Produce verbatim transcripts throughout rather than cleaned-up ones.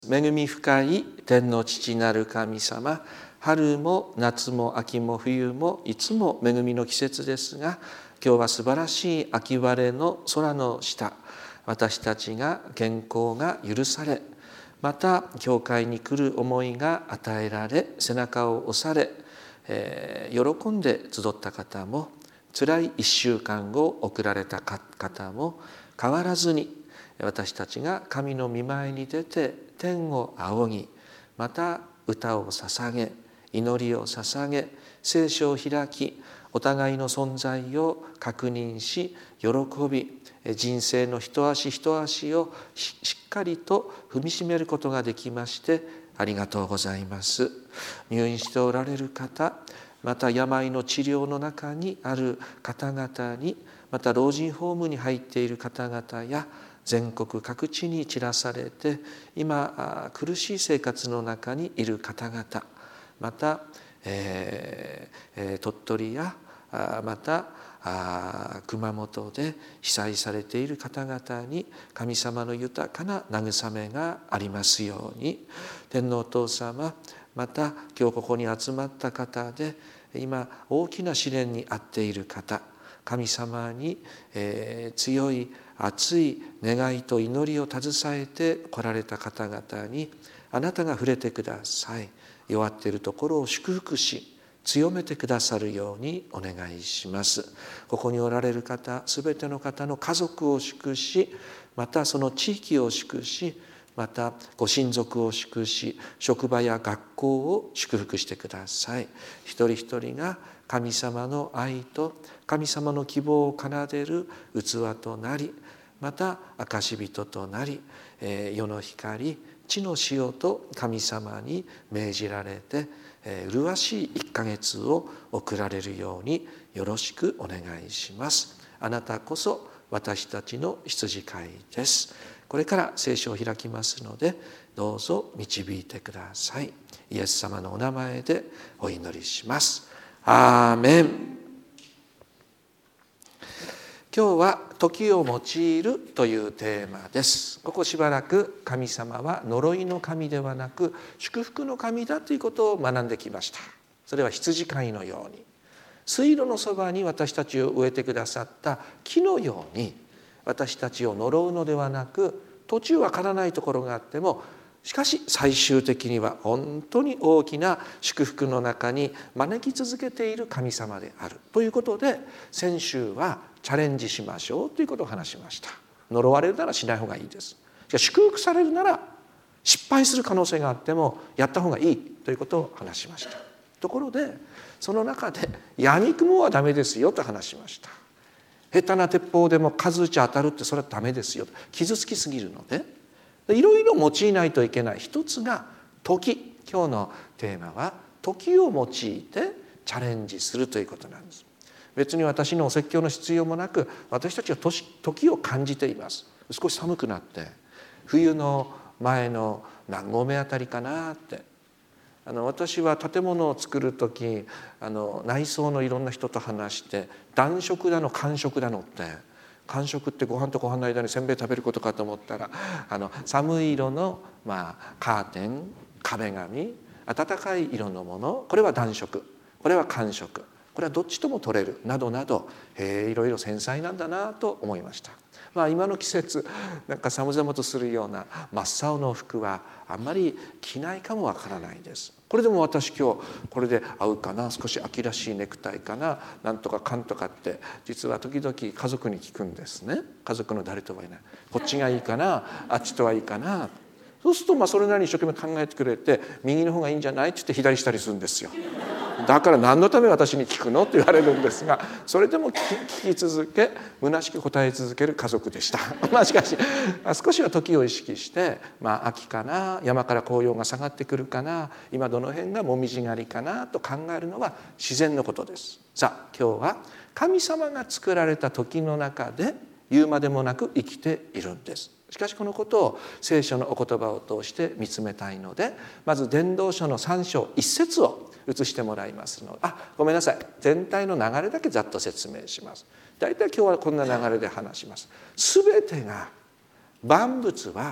恵み深い天の父なる神様、春も夏も秋も冬もいつも恵みの季節ですが、今日は素晴らしい秋晴れの空の下、私たちが健康が許され、また教会に来る思いが与えられ、背中を押され、えー、喜んで集った方も、辛い一週間を送られた方も変わらずに、私たちが神の御前に出て天を仰ぎ、また歌を捧げ、祈りを捧げ、聖書を開き、お互いの存在を確認し、喜び、人生の一足一足をしっかりと踏みしめることができましてありがとうございます。入院しておられる方、また病の治療の中にある方々に、また老人ホームに入っている方々や、全国各地に散らされて今苦しい生活の中にいる方々、また、えー、鳥取やまた熊本で被災されている方々に神様の豊かな慰めがありますように。天皇お父様、また今日ここに集まった方で今大きな試練に遭っている方、神様に、えー、強い熱い願いと祈りを携えて来られた方々に、あなたが触れてください。弱っているところを祝福し、強めてくださるようにお願いします。ここにおられる方、すべての方の家族を祝し、またその地域を祝し、またご親族を祝し、職場や学校を祝福してください。一人一人が神様の愛と神様の希望を奏でる器となり、また証人となり、世の光、地の塩と神様に命じられて、麗しいいっかげつを送られるようによろしくお願いします。あなたこそ私たちの羊飼いです。これから聖書を開きますので、どうぞ導いてください。イエス様のお名前でお祈りします。アーメン。今日は時を用いるというテーマです。ここしばらく神様は呪いの神ではなく祝福の神だということを学んできました。それは羊飼いのように、水路のそばに私たちを植えてくださった木のように、私たちを呪うのではなく、途中わからないところがあっても、しかし最終的には本当に大きな祝福の中に招き続けている神様であるということで、先週はチャレンジしましょうということを話しました。呪われるならしない方がいいです。しかし祝福されるなら失敗する可能性があってもやった方がいいということを話しました。ところでその中で闇雲はダメですよと話しました。下手な鉄砲でも数打ち当たるってそれはダメですよ。傷つきすぎるので、いろいろ用いないといけない一つが時。今日のテーマは時を用いてチャレンジするということなんです。別に私のお説教の必要もなく、私たちは時を感じています。少し寒くなって冬の前の何合目あたりかなって、あの私は建物を作る時、あの内装のいろんな人と話して、暖色だの寒色だのって、寒色ってご飯とご飯の間にせんべい食べることかと思ったら、あの寒い色の、まあ、カーテン、壁紙、暖かい色のもの、これは暖色、これは寒色、これはどっちとも取れるなどなど、えー、いろいろ繊細なんだなと思いました。まあ、今の季節なんか寒々とするような真っ青の服はあんまり着ないかもわからないです。これでも私今日これで合うかな、少し秋らしいネクタイかな、なんとかかんとかって実は時々家族に聞くんですね。家族の誰とは言えない、こっちがいいかな、あっちとはいいかな。そうするとまあそれなりに一生懸命考えてくれて、右の方がいいんじゃないって言って左したりするんですよ。だから何のため私に聞くのって言われるんですが、それでも聞き続け、虚しく答え続ける家族でした。まあしかし少しは時を意識して、まあ秋かな、山から紅葉が下がってくるかな、今どの辺が紅葉狩りかなと考えるのは自然のことです。さあ今日は神様が作られた時の中で言うまでもなく生きているんです。しかしこのことを聖書のお言葉を通して見つめたいので、まず伝道書のさん章いち節を移してもらいますので、あ、ごめんなさい、全体の流れだけざっと説明します。大体今日はこんな流れで話します。すべてが、万物は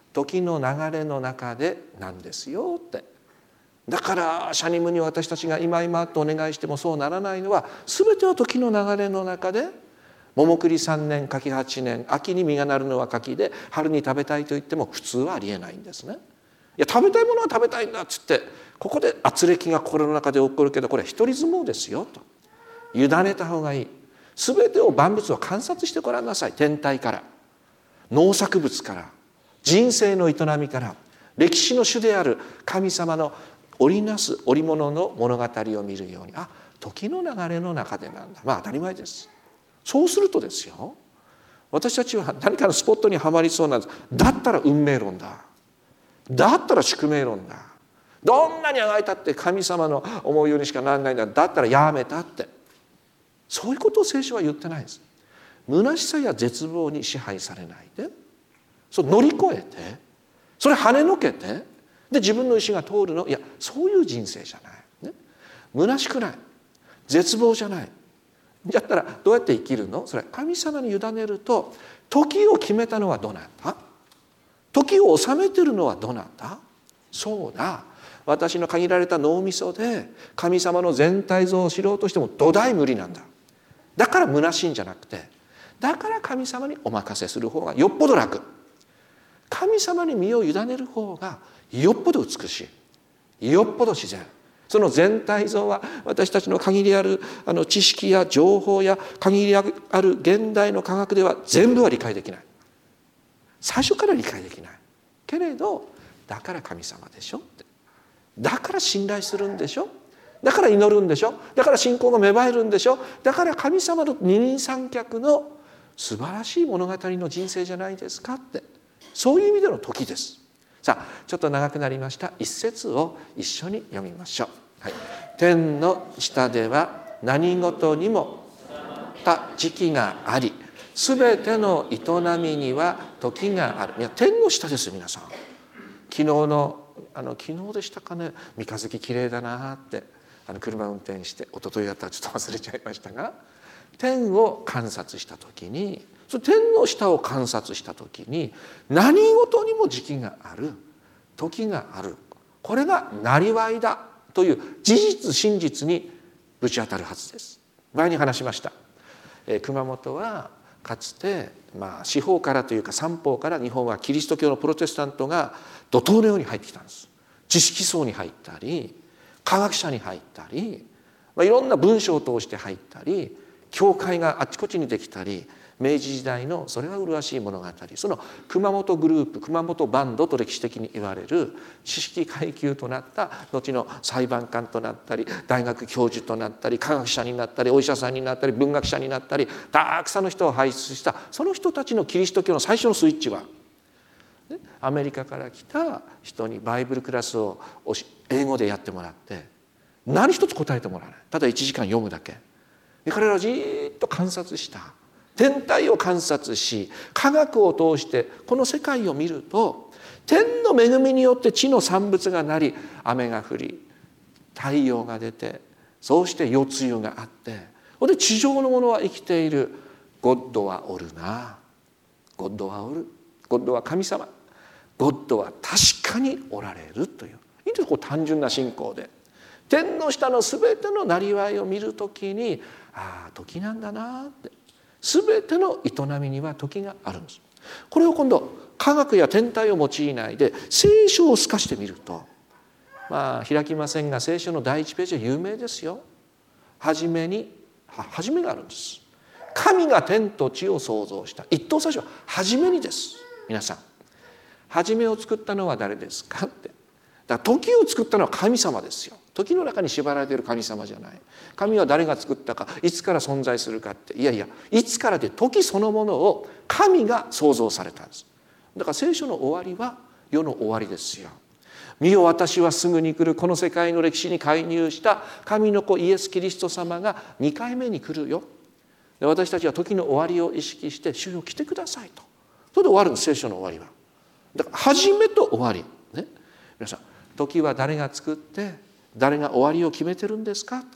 時の流れの中でなんですよって。だからシャニムに私たちが今今とお願いしてもそうならないのは、全ては時の流れの中で、桃栗さんねん柿はちねん、秋に実がなるのは柿で春に食べたいと言っても普通はありえないんですね。いや食べたいものは食べたいんだっつって、ここで軋轢が心の中で起こるけど、これは一人相撲ですよと。委ねた方がいい。全てを万物を観察してごらんなさい。天体から、農作物から、人生の営みから、歴史の主である神様の織りなす織物の物語を見るように、あ、時の流れの中でなんだ。まあ当たり前です。そうするとですよ、私たちは何かのスポットにはまりそうなんです。だったら運命論だ、だったら宿命論だ、どんなにあがいたって神様の思うようにしかならないんだ、だったらやめたって、そういうことを聖書は言ってないです。虚しさや絶望に支配されないで、それ乗り越えて、それ跳ねのけて、で自分の意思が通るの、いやそういう人生じゃない、ね、虚しくない、絶望じゃない。だったらどうやって生きるの？それは神様に委ねると、時を決めたのはどなた？時を収めてるのはどなた？そうだ、私の限られた脳みそで神様の全体像を知ろうとしても土台無理なんだ。だから虚しいんじゃなくて、だから神様にお任せする方がよっぽど楽。神様に身を委ねる方がよっぽど美しい、よっぽど自然。その全体像は私たちの限りあるあの知識や情報や限りある現代の科学では全部は理解できない。最初から理解できないけれど、だから神様でしょって、だから信頼するんでしょ、だから祈るんでしょ、だから信仰が芽生えるんでしょ、だから神様の二人三脚の素晴らしい物語の人生じゃないですかって、そういう意味での時です。さあちょっと長くなりました。一節を一緒に読みましょう。はい、天の下では何事にもた時期があり、すべての営みには時がある。いや天の下です皆さん。昨日のあの昨日でしたかね、三日月きれいだなってあの車運転して、一昨日だったらちょっと忘れちゃいましたが、天を観察した時に、その天の下を観察した時に、何事にも時期がある、時がある、これがなりわいだという事実真実にぶち当たるはずです。前に話しました、えー、熊本はかつて、まあ、四方からというか三方から日本はキリスト教のプロテスタントが怒涛のように入ってきたんです。知識層に入ったり、科学者に入ったり、まあ、いろんな文章を通して入ったり、教会があちこちにできたり、明治時代のそれは麗しい物語、その熊本グループ、熊本バンドと歴史的に言われる知識階級となった後の裁判官となったり、大学教授となったり、科学者になったり、お医者さんになったり、文学者になったり、たくさんの人を輩出したその人たちのキリスト教の最初のスイッチは、アメリカから来た人にバイブルクラスを英語でやってもらって、何一つ答えてもらわない、ただいちじかん読むだけで、彼らはじっと観察した。天体を観察し、科学を通してこの世界を見ると、天の恵みによって地の産物がなり、雨が降り、太陽が出て、そうして夜露があって、それで地上のものは生きている。ゴッドはおるな、ゴッドはおる、ゴッドは神様、ゴッドは確かにおられるという、いいです、こう単純な信仰で天の下のすべてのなりわいを見るときに、ああ時なんだなって、すべての営みには時があるんです。これを今度科学や天体を用いないで聖書を透かしてみると、まあ開きませんが聖書の第一ページは有名ですよ。初めに初めがあるんです。神が天と地を創造した。一等最初は初めにです。皆さん、初めを作ったのは誰ですかって。だから時を作ったのは神様ですよ。時の中に縛られている神様じゃない。神は誰が作ったか、いつから存在するかって、いやいや、いつからで時そのものを神が創造されたんです。だから聖書の終わりは世の終わりですよ。見よ私はすぐに来る。この世界の歴史に介入した神の子イエス・キリスト様がにかいめに来るよ。で私たちは時の終わりを意識して主よ来てくださいと。それで終わるんです、聖書の終わりは。だから始めと終わり、ね、皆さん、時は誰が作って誰が終わりを決めてるんですかと。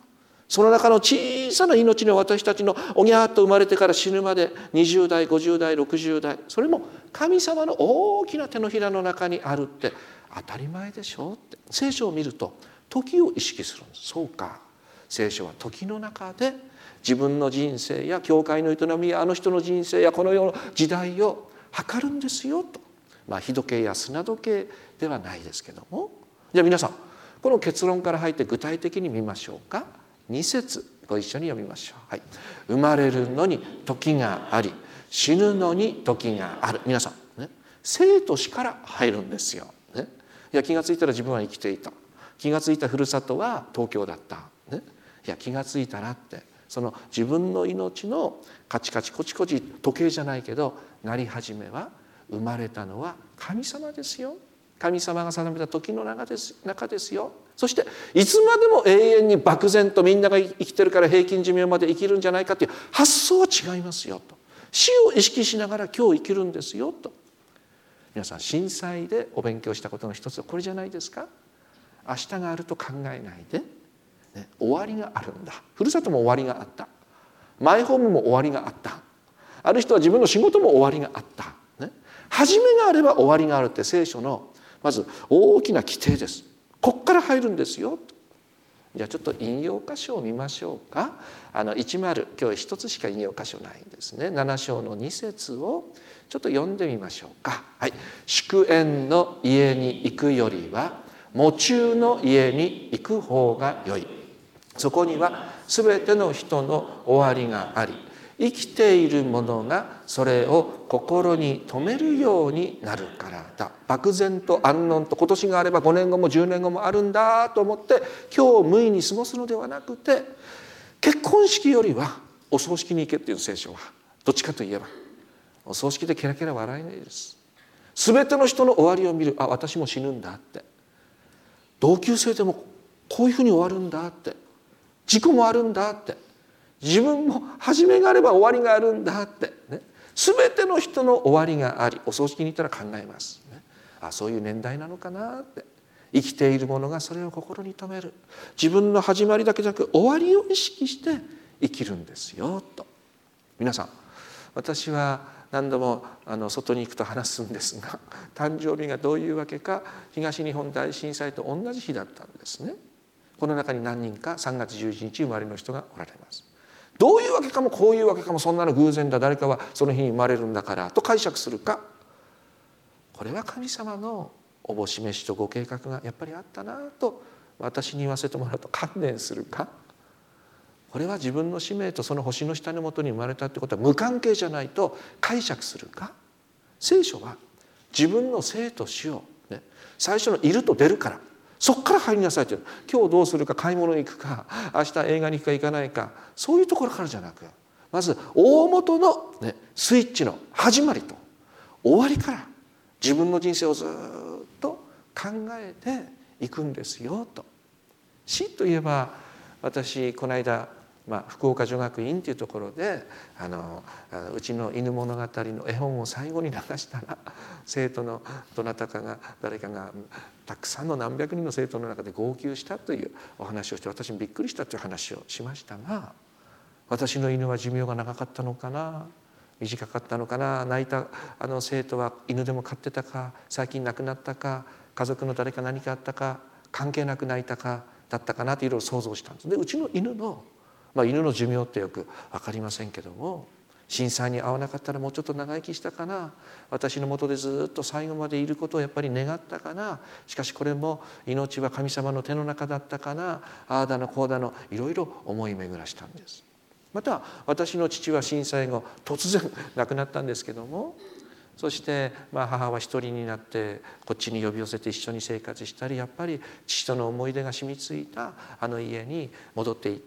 その中の小さな命の私たちのおぎゃーっと生まれてから死ぬまでにじゅう代ごじゅう代ろくじゅう代、それも神様の大きな手のひらの中にあるって当たり前でしょって。聖書を見ると時を意識するんです。そうか、聖書は時の中で自分の人生や教会の営みやあの人の人生やこの世の時代を測るんですよと。まあ日時計や砂時計ではないですけども、じゃあ皆さんこの結論から入って具体的に見ましょうか。に節ご一緒に読みましょう。はい、生まれるのに時があり、死ぬのに時がある。皆さん、ね、生と死から入るんですよ、ね、いや気がついたら自分は生きていた、気がついたふるさとは東京だった、ね、いや気がついたらってその自分の命のカチカチコチコチ時計じゃないけどなり始めは、生まれたのは神様ですよ。神様が定めた時の中です、中ですよ。そしていつまでも永遠に漠然とみんなが生きてるから平均寿命まで生きるんじゃないかという発想は違いますよと。死を意識しながら今日生きるんですよと。皆さん震災でお勉強したことの一つはこれじゃないですか。明日があると考えないで、ね、終わりがあるんだ。ふるさとも終わりがあった、マイホームも終わりがあった、ある人は自分の仕事も終わりがあった、ね、始めがあれば終わりがあるって聖書のまず大きな規定です。こっから入るんですよ。じゃあちょっと引用箇所を見ましょうか。あのじゅう、今日一つしか引用箇所ないんですね。なな章のに節をちょっと読んでみましょうか。はい、祝宴の家に行くよりは喪中の家に行く方が良い。そこにはすべての人の終わりがあり、生きている者がそれを心に留めるようになるからだ。漠然と安穏と今年があればごねんごもじゅうねんごもあるんだと思って今日無意に過ごすのではなくて、結婚式よりはお葬式に行けっていう聖書はどっちかといえばお葬式でケラケラ笑えないです。すべての人の終わりを見る、あ、私も死ぬんだって、同級生でもこういうふうに終わるんだって、事故もあるんだって、自分も始めがあれば終わりがあるんだって、ね、全ての人の終わりがあり、お葬式に行ったら考えます、ね、あ、そういう年代なのかなって。生きている者がそれを心に留める、自分の始まりだけじゃなく終わりを意識して生きるんですよと。皆さん、私は何度もあの外に行くと話すんですが、誕生日がどういうわけか東日本大震災と同じ日だったんですね。この中に何人かさんがつじゅういちにち生まれの人がおられます。どういうわけかもこういうわけかも、そんなの偶然だ、誰かはその日に生まれるんだからと解釈するか、これは神様のおぼしめしとご計画がやっぱりあったなと私に言わせてもらうと観念するか、これは自分の使命とその星の下のもとに生まれたってことは無関係じゃないと解釈するか。聖書は自分の生と死を、ね、最初のいると出るからそこから入りなさいという、今日どうするか、買い物に行くか、明日映画に行くか行かないか、そういうところからじゃなく、まず大元の、ね、スイッチの始まりと終わりから自分の人生をずっと考えていくんですよと。死といえば、私この間、まあ、福岡女学院というところであのうちの犬物語の絵本を最後に流したら、生徒のどなたかが誰かがたくさんの何百人の生徒の中で号泣したというお話をして、私もびっくりしたという話をしましたが、私の犬は寿命が長かったのかな、短かったのかな、泣いたあの生徒は犬でも飼ってたか、最近亡くなったか、家族の誰か何かあったか、関係なく泣いたかだったかなといろいろ想像したんです。でうちの犬のまあ、犬の寿命ってよく分かりませんけども、震災に遭わなかったらもうちょっと長生きしたかな、私のもとでずっと最後までいることをやっぱり願ったかな、しかしこれも命は神様の手の中だったかな、ああだのこうだのいろいろ思い巡らしたんです。また私の父は震災後突然亡くなったんですけども、そしてまあ母は一人になってこっちに呼び寄せて一緒に生活したり、やっぱり父との思い出が染みついたあの家に戻っていって、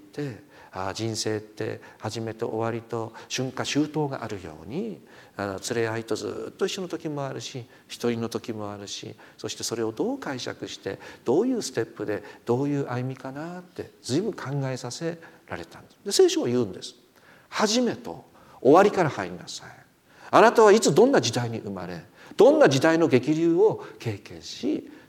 ああ人生って始めと終わりと春夏秋冬があるように、あの連れ合いとずっと一緒の時もあるし、一人の時もあるし、そしてそれをどう解釈してどういうステップでどういう歩みかなって随分考えさせられたんです。で聖書は言うんです。始めと終わりから入りなさい。あなたはいつどんな時代に生まれ、どんな時代の激流を経験し、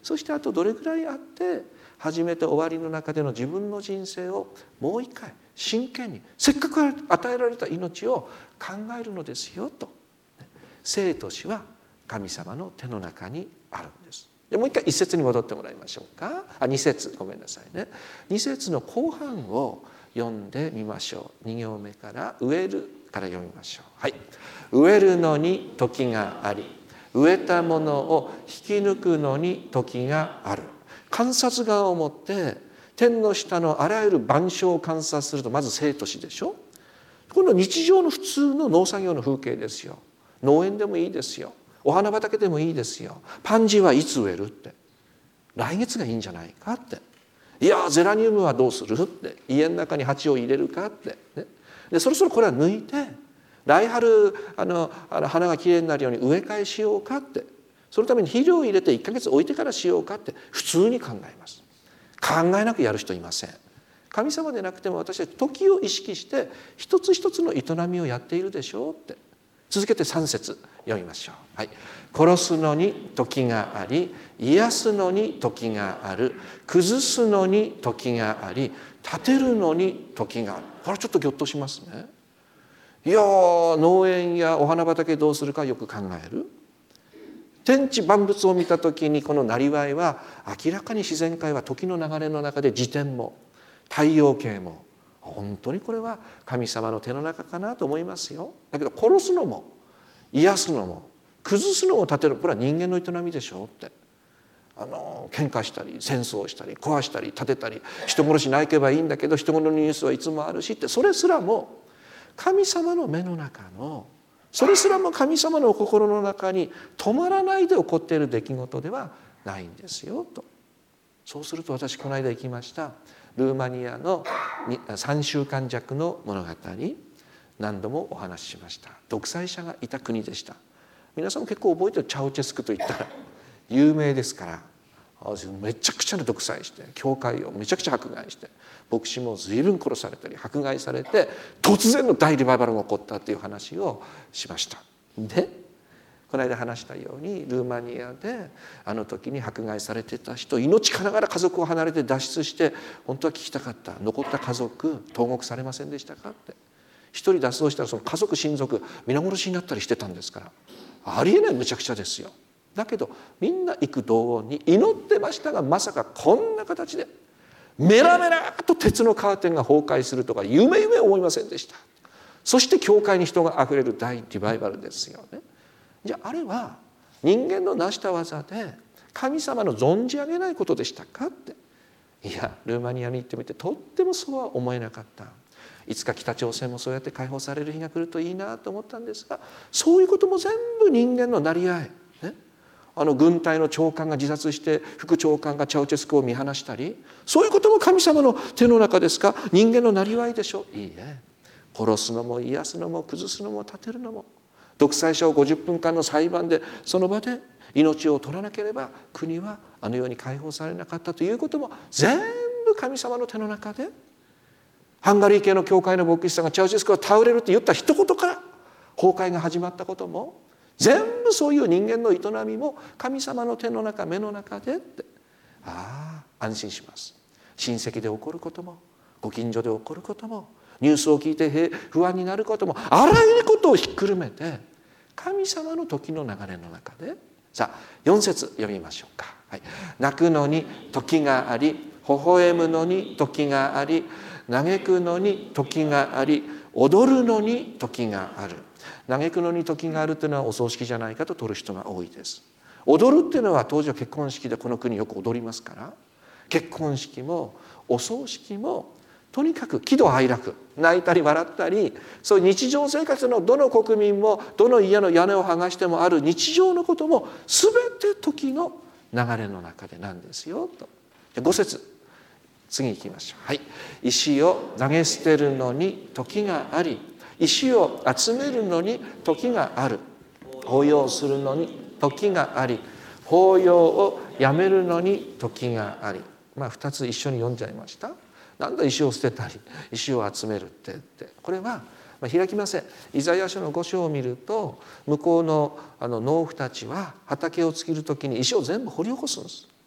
そしてあとどれぐらいあって始めて終わりの中での自分の人生をもう一回真剣に、せっかく与えられた命を考えるのですよと。生と死は神様の手の中にあるんです。でもう一回一節に戻ってもらいましょうか。あ、二節、ごめんなさいね。二節の後半を読んでみましょう。二行目から植えるから読みましょう。はい。植えるのに時があり、植えたものを引き抜くのに時がある。観察眼を持って天の下のあらゆる万象を観察すると、まず生と死でしょ。この日常の普通の農作業の風景ですよ。農園でもいいですよ。お花畑でもいいですよ。パンジーはいつ植えるって、来月がいいんじゃないかって、いやゼラニウムはどうするって、家の中に鉢を入れるかって、ね、でそろそろこれは抜いて来春あのあの花がきれいになるように植え替えしようかって、そのために肥料を入れていっかげつ置いてからしようかって普通に考えます。考えなくやる人いません。神様でなくても私たち時を意識して一つ一つの営みをやっているでしょうって。続けてさん節読みましょう。はい、殺すのに時があり、癒すのに時がある、崩すのに時があり、立てるのに時がある。これちょっとぎょっとしますね。いや農園やお花畑どうするかよく考える。天地万物を見た時にこのなりわいは明らかに自然界は時の流れの中で自転も太陽系も本当にこれは神様の手の中かなと思いますよ。だけど殺すのも癒すのも崩すのも立てる、これは人間の営みでしょうって。あの喧嘩したり戦争したり壊したり立てたり、人殺しなければいいんだけど人殺しのニュースはいつもあるしって、それすらも神様の目の中の、それすらも神様の心の中に止まらないで起こっている出来事ではないんですよと。そうすると私この間行きましたルーマニアのさんしゅうかん弱の物語、何度もお話ししました。独裁者がいた国でした。皆さんも結構覚えてる。チャウチェスクといったら有名ですから、めちゃくちゃな独裁して教会をめちゃくちゃ迫害して、牧師も随分殺されたり迫害されて、突然の大リバイバルが起こったという話をしました。でこの間話したようにルーマニアであの時に迫害されてた人、命からがら家族を離れて脱出して、本当は聞きたかった、残った家族投獄されませんでしたかって。一人脱走したらその家族親族皆殺しになったりしてたんですから、ありえない無茶苦茶ですよ。だけどみんな幾同音に祈ってましたが、まさかこんな形でメラメラと鉄のカーテンが崩壊するとか夢夢思いませんでした。そして教会に人があふれる大リバイバルですよね。じゃああれは人間の成した技で神様の存じ上げないことでしたかって。いやルーマニアに行ってみてとってもそうは思えなかった。いつか北朝鮮もそうやって解放される日が来るといいなと思ったんですが、そういうことも全部人間の成り合い、ね、あの軍隊の長官が自殺して副長官がチャウチェスクを見放したり、そういうことも神様の手の中ですか。人間の成り合いでしょ。いいえ、殺すのも癒すのも崩すのも立てるのも、独裁者をごじゅっぷんかんの裁判でその場で命を取らなければ国はあのように解放されなかったということも全部神様の手の中で、ハンガリー系の教会の牧師さんがチャウチェスクが倒れるって言った一言から崩壊が始まったことも、全部そういう人間の営みも神様の手の中目の中でって、ああ安心します。親戚で起こることもご近所で起こることもニュースを聞いて不安になることも、あらゆることをひっくるめて神様の時の流れの中で、さあよん節読みましょうか。はい、泣くのに時があり、微笑むのに時があり、嘆くのに時があり、踊るのに時がある。嘆くのに時があるというのはお葬式じゃないかと取る人が多いです。踊るっていうのは当時は結婚式でこの国よく踊りますから、結婚式もお葬式もとにかく喜怒哀楽、泣いたり笑ったり、そういう日常生活のどの国民もどの家の屋根を剥がしてもある日常のことも全て時の流れの中でなんですよと。ご節次行きましょう。はい、石を投げ捨てるのに時があり、石を集めるのに時がある。抱擁するのに時があり、抱擁をやめるのに時があり。まあふたつ一緒に読んじゃいました。なんだ石を捨てたり石を集めるってって、これは開きません。イザヤ書のご章を見ると、向こうのあの農夫たちは畑を作る時に石を全部掘り起こすんです。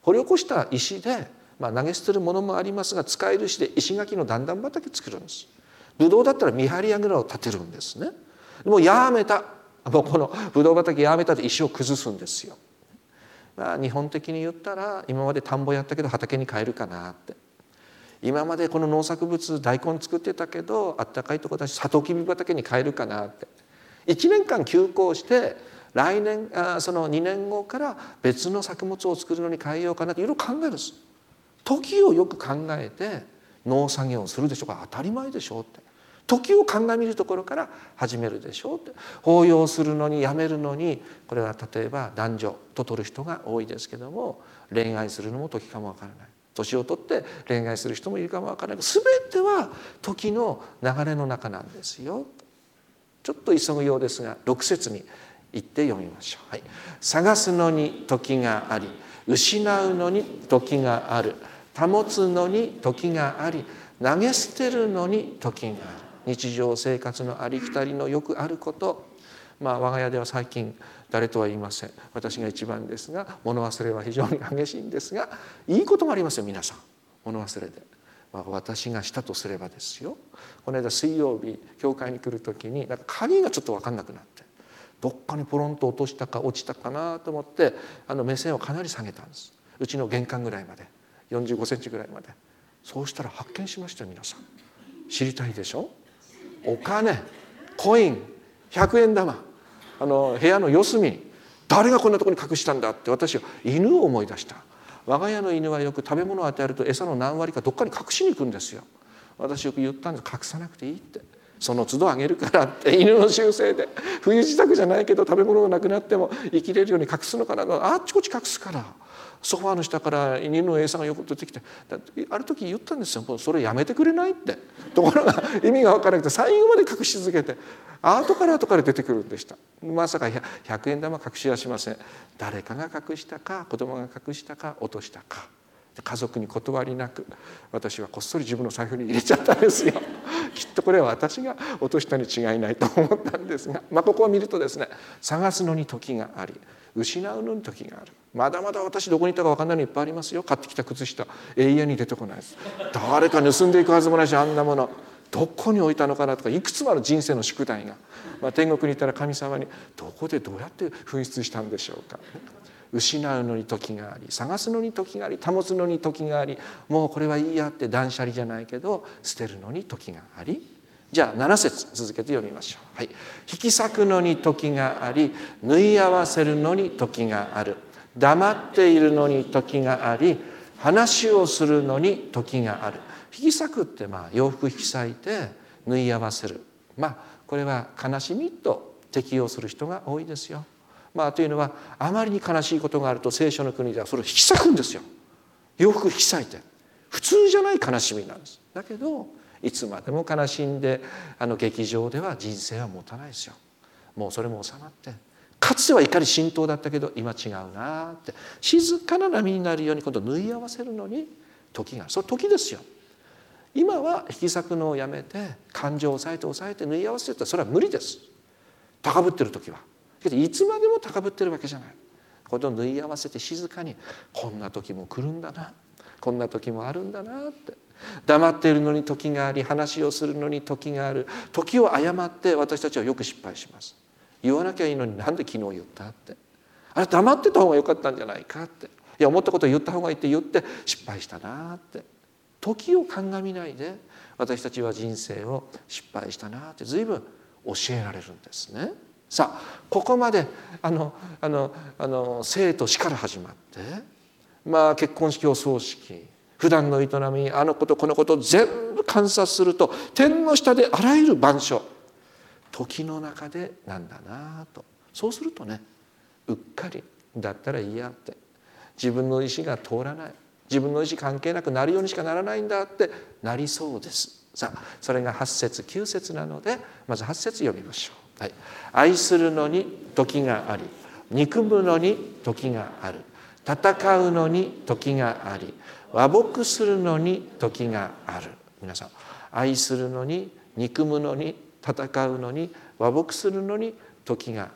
掘り起こした石で、まあ、投げ捨てるものもありますが、使える石で石垣の段々畑作るんです。ブドウだったら見張り櫓を建てるんですね。もうやめた、もうこのブドウ畑やめたって石を崩すんですよ。まあ、日本的に言ったら今まで田んぼやったけど畑に帰るかなって、今までこの農作物大根作ってたけどあったかいとこだしサトウキビ畑に帰るかなって、いちねんかん休校して来年あそのにねんごから別の作物を作るのに変えようかなっていろいろ考えるんです。時をよく考えて農作業をするでしょうか、当たり前でしょうって、時を鑑みるところから始めるでしょうって。法要するのにやめるのに、これは例えば男女と取る人が多いですけども、恋愛するのも時かもわからない、年を取って恋愛する人もいるかもわからない、全ては時の流れの中なんですよ。ちょっと急ぐようですがろく節に行って読みましょう。はい、探すのに時があり、失うのに時がある、保つのに時があり、投げ捨てるのに時がある。日常生活のありきたりのよくあること、まあ我が家では最近誰とは言いません、私が一番ですが、物忘れは非常に激しいんですが、いいこともありますよ皆さん、物忘れで。まあ、私がしたとすればですよ、この間水曜日教会に来る時になんか鍵がちょっと分かんなくなって、どっかにポロンと落としたか落ちたかなと思って、あの目線をかなり下げたんです。うちの玄関ぐらいまで、よんじゅうごセンチぐらいまで。そうしたら発見しましたよ。皆さん知りたいでしょ。お金、コイン、ひゃくえん玉、あの部屋の四隅に誰がこんなところに隠したんだって、私は犬を思い出した。我が家の犬はよく食べ物を与えると餌の何割かどっかに隠しに行くんですよ。私よく言ったんです、隠さなくていいって、その都度あげるからって。犬の習性で冬支度じゃないけど食べ物がなくなっても生きれるように隠すのかな、あっちこっち隠すから。ソファーの下から犬の餌がよく出てきて、ある時言ったんですよ、もうそれやめてくれないって。ところが意味が分からなくて最後まで隠し続けて、後から後から出てくるんでした。まさかひゃくえん玉隠しはしません。誰かが隠したか、子供が隠したか、落としたか、家族に断りなく私はこっそり自分の財布に入れちゃったんですよ。きっとこれは私が落としたに違いないと思ったんですが、まあ、ここを見るとですね、探すのに時があり、失うのに時がある。まだまだ私どこにいたか分かんないのいっぱいありますよ。買ってきた靴下永遠に出てこないです。誰か盗んでいくはずもないし、あんなものどこに置いたのかなとか、いくつもある人生の宿題が、まあ、天国にいたら神様にどこでどうやって紛失したんでしょうか。失うのに時があり、探すのに時があり、保つのに時があり、もうこれはいいやって断捨離じゃないけど捨てるのに時があり。じゃあなな節続けて読みましょう。はい、引き裂くのに時があり、縫い合わせるのに時がある、黙っているのに時があり、話をするのに時がある。引き裂くってまあ洋服引き裂いて縫い合わせる、まあこれは悲しみと適用する人が多いですよ。まあというのは、あまりに悲しいことがあると聖書の国ではそれを引き裂くんですよ。洋服引き裂いて普通じゃない悲しみなんです。だけどいつまでも悲しんであの劇場では人生は持たないですよ。もうそれも収まって、かつては怒り浸透だったけど今違うなって、静かな波になるように今度縫い合わせるのに時がある。それ時ですよ。今は引き裂くのをやめて感情を抑えて抑えて縫い合わせて、それは無理です。高ぶってる時は。けどいつまでも高ぶってるわけじゃない。これを縫い合わせて静かに、こんな時も来るんだな、こんな時もあるんだなって。黙っているのに時があり、話をするのに時がある。時を誤って私たちはよく失敗します。言わなきゃいいのになんで昨日言ったって、あれ黙ってた方が良かったんじゃないかって、いや思ったことを言った方がいいって言って失敗したなって。時を鑑みないで私たちは人生を失敗したなって随分教えられるんですね。さあここまであのあのあの生と死から始まって、まあ結婚式お葬式、普段の営み、あのことこのことを全部観察すると、天の下であらゆる板書、時の中でなんだなと。そうするとね、うっかりだったらいいやって、自分の意思が通らない、自分の意思関係なくなるようにしかならないんだってなりそうです。さあそれがはち節きゅう節なので、まずはち節読みましょう。はい、愛するのに時があり、憎むのに時がある、戦うのに時があり、和睦するのに時がある。皆さん、愛するのに憎むのに戦うのに和睦するのに時がある。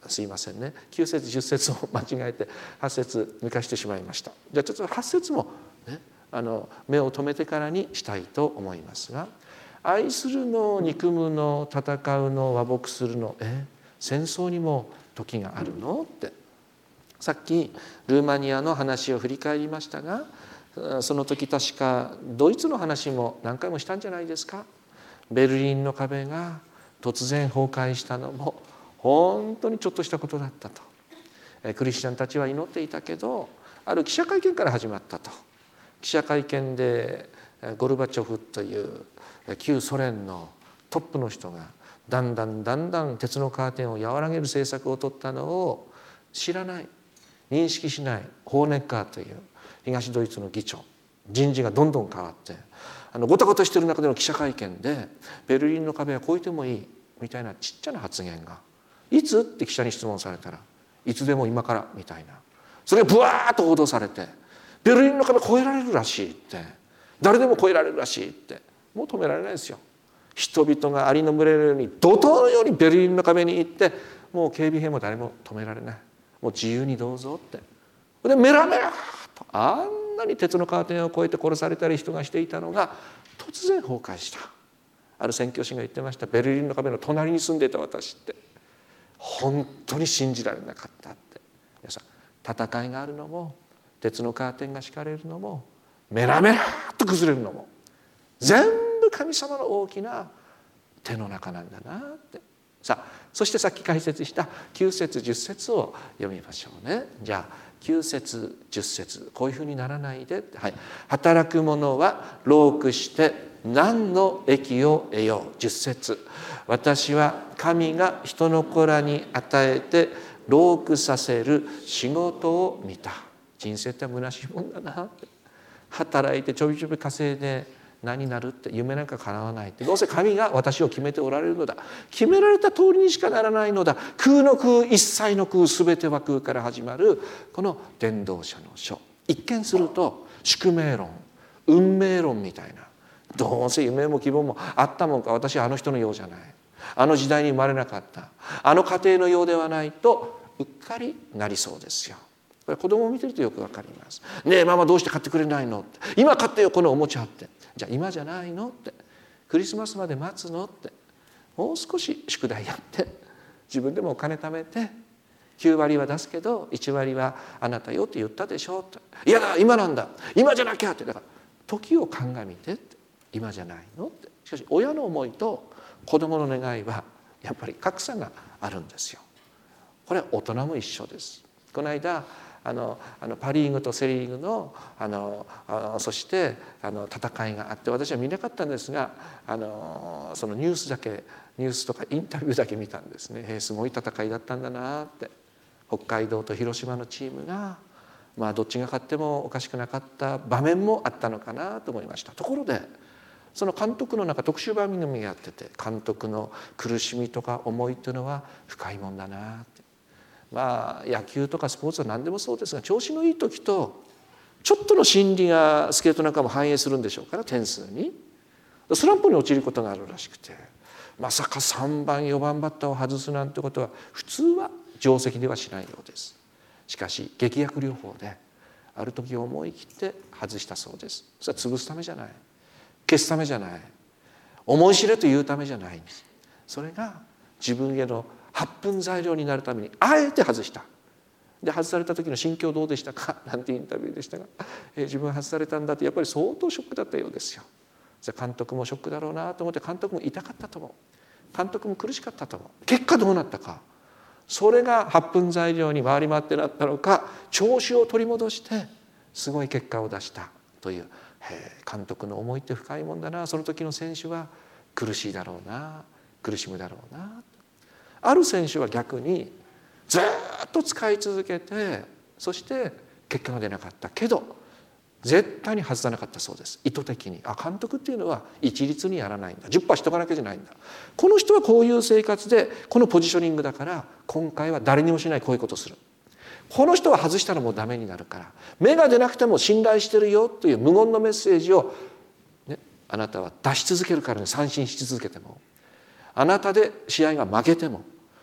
すいませんね、きゅう節じゅっ節を間違えてはち節抜かしてしまいました。じゃあちょっとはち節も、ね、あの目を留めてからにしたいと思いますが、愛するの、憎むの、戦うの、和睦するの、え戦争にも時があるのって、さっきルーマニアの話を振り返りましたが、その時確かドイツの話も何回もしたんじゃないですか。ベルリンの壁が突然崩壊したのも本当にちょっとしたことだったと。クリスチャンたちは祈っていたけど、ある記者会見から始まったと。記者会見でゴルバチョフという旧ソ連のトップの人がだんだんだんだん鉄のカーテンを和らげる政策を取ったのを知らない、認識しないホーネッカーという東ドイツの議長、人事がどんどん変わって、あのごたごたしている中での記者会見でベルリンの壁は越えてもいいみたいなちっちゃな発言が、いつって記者に質問されたら、いつでも今からみたいな、それがブワーッと報道されて、ベルリンの壁越えられるらしいって、誰でも越えられるらしいって、もう止められないですよ。人々がアリの群れのように怒涛のようにベルリンの壁に行って、もう警備兵も誰も止められない、もう自由にどうぞって。でメラメラとあんなに鉄のカーテンを越えて殺されたり人がしていたのが突然崩壊した。ある宣教師が言ってました。ベルリンの壁の隣に住んでいた私って本当に信じられなかったって。皆さん、戦いがあるのも、鉄のカーテンが敷かれるのも、メラメラっと崩れるのも、全部神様の大きな手の中なんだなって。さあ、そしてさっき解説したきゅう節じゅっ節を読みましょうね。じゃあきゅう節じゅっ節、こういうふうにならないで、はい、働く者は労苦して何の益を得よう。じゅっ節、私は神が人の子らに与えて労苦させる仕事を見た。人生って虚しいもんだなって。働いてちょびちょび稼いで何になるって、夢なんか叶わないって、どうせ神が私を決めておられるのだ、決められた通りにしかならないのだ、空の空一切の空全ては空から始まるこの伝道者の書、一見すると宿命論、運命論みたいな、どうせ夢も希望もあったもんか、私はあの人のようじゃない、あの時代に生まれなかった、あの家庭のようではないとうっかりなりそうですよ。これ子供を見てるとよくわかります。ねえママどうして買ってくれないのって、今買ってよこのおもちゃって、じゃあ今じゃないのって、クリスマスまで待つのって、もう少し宿題やって自分でもお金貯めて、きゅう割は出すけどいち割はあなたよって言ったでしょって、いやだ今なんだ今じゃなきゃって、だから時を鑑みてって、今じゃないのって。しかし親の思いと子供の願いはやっぱり格差があるんですよ。これは大人も一緒です。この間あのあのパ・リーグとセ・リーグのあのあそしてあの戦いがあって、私は見なかったんですが、あのそのニュースだけニュースとかインタビューだけ見たんですね。えー、すごい戦いだったんだなって。北海道と広島のチームが、まあ、どっちが勝ってもおかしくなかった場面もあったのかなと思いました。ところでその監督の中、特集番組やってて、監督の苦しみとか思いというのは深いもんだなって。まあ野球とかスポーツは何でもそうですが、調子のいい時とちょっとの心理がスケートなんかも反映するんでしょうから、点数にスランプに陥ることがあるらしくて、まさかさんばんよばんバッターを外すなんてことは普通は定石ではしないようです。しかし劇薬療法である時思い切って外したそうです。それは潰すためじゃない、消すためじゃない、思い知れというためじゃないんです。それが自分への発奮材料になるためにあえて外した。で外された時の心境どうでしたかなんてインタビューでしたが、えー、自分は外されたんだってやっぱり相当ショックだったようですよ。監督もショックだろうなと思って、監督も痛かったと思う、監督も苦しかったと思う。結果どうなったか、それが発奮材料に回り回ってなったのか、調子を取り戻してすごい結果を出したという、監督の思いって深いもんだな。その時の選手は苦しいだろうな、苦しむだろうな。ある選手は逆にずっと使い続けて、そして結果が出なかったけど絶対に外さなかったそうです。意図的に。あ、監督っていうのは一律にやらないんだ、じゅっパーセントしとかなきゃじゃないんだ、この人はこういう生活でこのポジショニングだから今回は誰にもしないこういうことをする、この人は外したらもうダメになるから芽が出なくても信頼してるよという無言のメッセージを、ね、あなたは出し続けるからね。三振し続けても、あなたで試合が負けても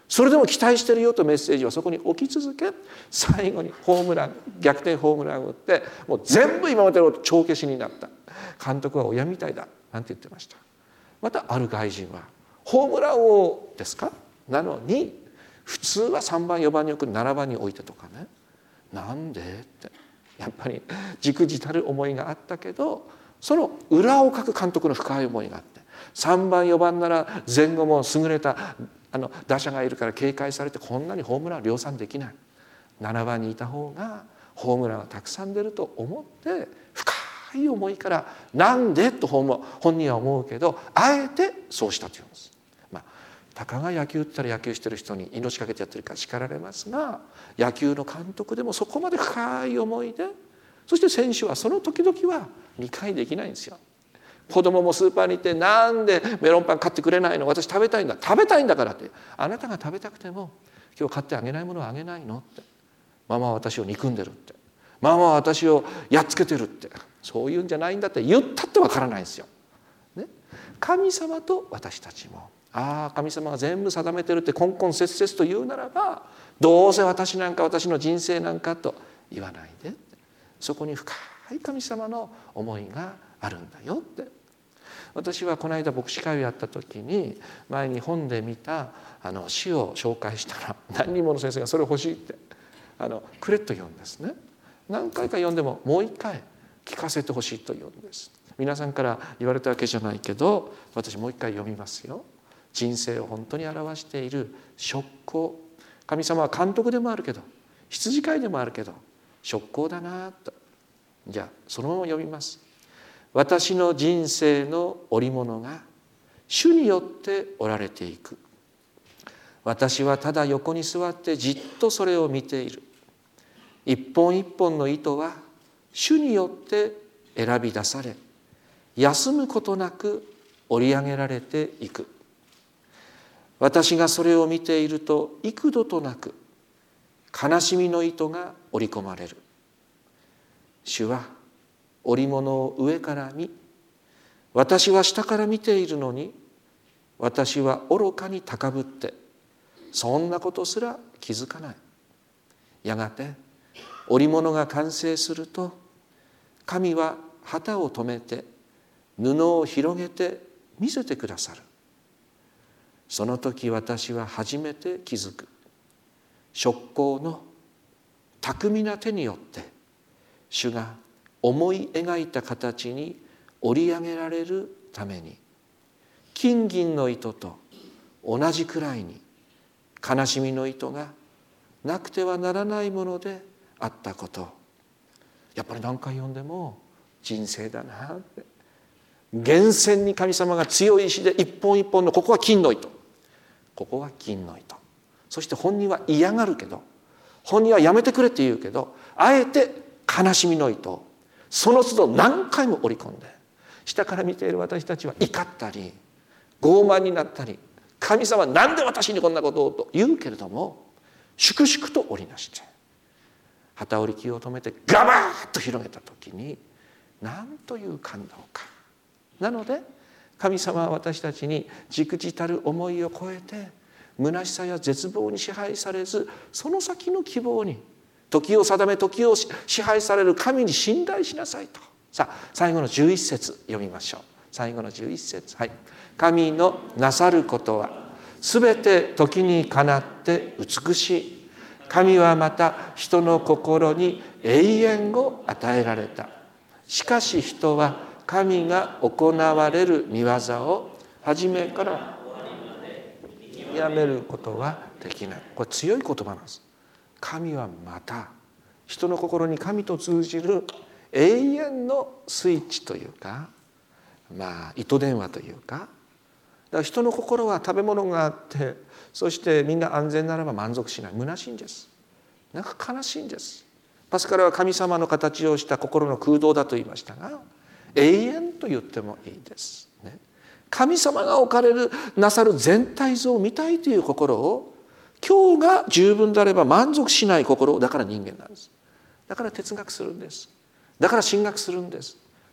それでも期待してるよとメッセージはそこに置き続け、最後にホームラン、逆転ホームランを打って、もう全部今までの帳消しになった。監督は親みたいだなんて言ってました。またある外人はホームラン王ですか、なのに普通はさんばんよばんに送るななばんに置いてとかね、なんでって、やっぱりじくじたる思いがあったけど、その裏をかく監督の深い思いがあって、さんばんよばんなら前後も優れたあの打者がいるから警戒されてこんなにホームラン量産できない、ななばんにいた方がホームランがたくさん出ると思って、深い思いからなんでと本人は思うけど、あえてそうしたというんです。まあたかが野球って言ったら野球してる人に命かけてやってるから叱られますが、野球の監督でもそこまで深い思いで、そして選手はその時々は理解できないんですよ。子供もスーパーに行って、なんでメロンパン買ってくれないの、私食べたいんだ、食べたいんだからって、あなたが食べたくても今日買ってあげないものはあげないのって、ママは私を憎んでるって、ママは私をやっつけてるって、そういうんじゃないんだって言ったってわからないんですよ、ね、神様と私たちも、ああ神様が全部定めてるってコンコンせっせと言うならば、どうせ私なんか私の人生なんかと言わないで、そこに深い神様の思いがあるんだよって。私はこの間牧師会をやった時に、前に本で見たあの詩を紹介したら、何人もの先生がそれ欲しいってあのくれと言うんですね。何回か読んでももう一回聞かせてほしいと言うんです。皆さんから言われたわけじゃないけど、私もう一回読みますよ。人生を本当に表している職工、神様は監督でもあるけど羊飼いでもあるけど職工だなと。じゃあそのまま読みます。私の人生の織物が主によって織られていく。私はただ横に座ってじっとそれを見ている。一本一本の糸は主によって選び出され、休むことなく織り上げられていく。私がそれを見ていると幾度となく悲しみの糸が織り込まれる。主は織物を上から見、私は下から見ているのに、私は愚かに高ぶってそんなことすら気づかない。やがて織物が完成すると、神は旗を止めて布を広げて見せてくださる。その時私は初めて気づく。職工の巧みな手によって主が思い描いた形に織り上げられるために、金銀の糸と同じくらいに悲しみの糸がなくてはならないものであったこと。やっぱり何回読んでも人生だなって。厳選に神様が強い石で一本一本の、ここは金の糸、ここは金の糸。そして本人は嫌がるけど、本人はやめてくれって言うけど、あえて悲しみの糸をその都度何回も織り込んで、下から見ている私たちは怒ったり傲慢になったり、神様なんで私にこんなことをと言うけれども、粛々と織りなして旗織り機を止めてガバーッと広げた時に、なんという感動か。なので神様は私たちにじくじたる思いを超えて、虚しさや絶望に支配されず、その先の希望に、時を定め時を支配される神に信頼しなさいと。さあ最後のじゅういっ節読みましょう。最後のじゅういっ節、はい。神のなさることはすべて時にかなって美しい。神はまた人の心に永遠を与えられた。しかし人は神が行われる御業を初めからやめることはできない。これ強い言葉なんです。神はまた人の心に神と通じる永遠のスイッチというか、まあ糸電話というか、だから人の心は食べ物があって、そしてみんな安全ならば満足しない。虚しいんです。なんか悲しいんです。パスカルは神様の形をした心の空洞だと言いましたが、永遠と言ってもいいです、ね、神様が置かれるなさる全体像を見たいという心を、今日が十分であれば満足しない心、だから人間なんです。だから哲学するんです。だから神学するんです。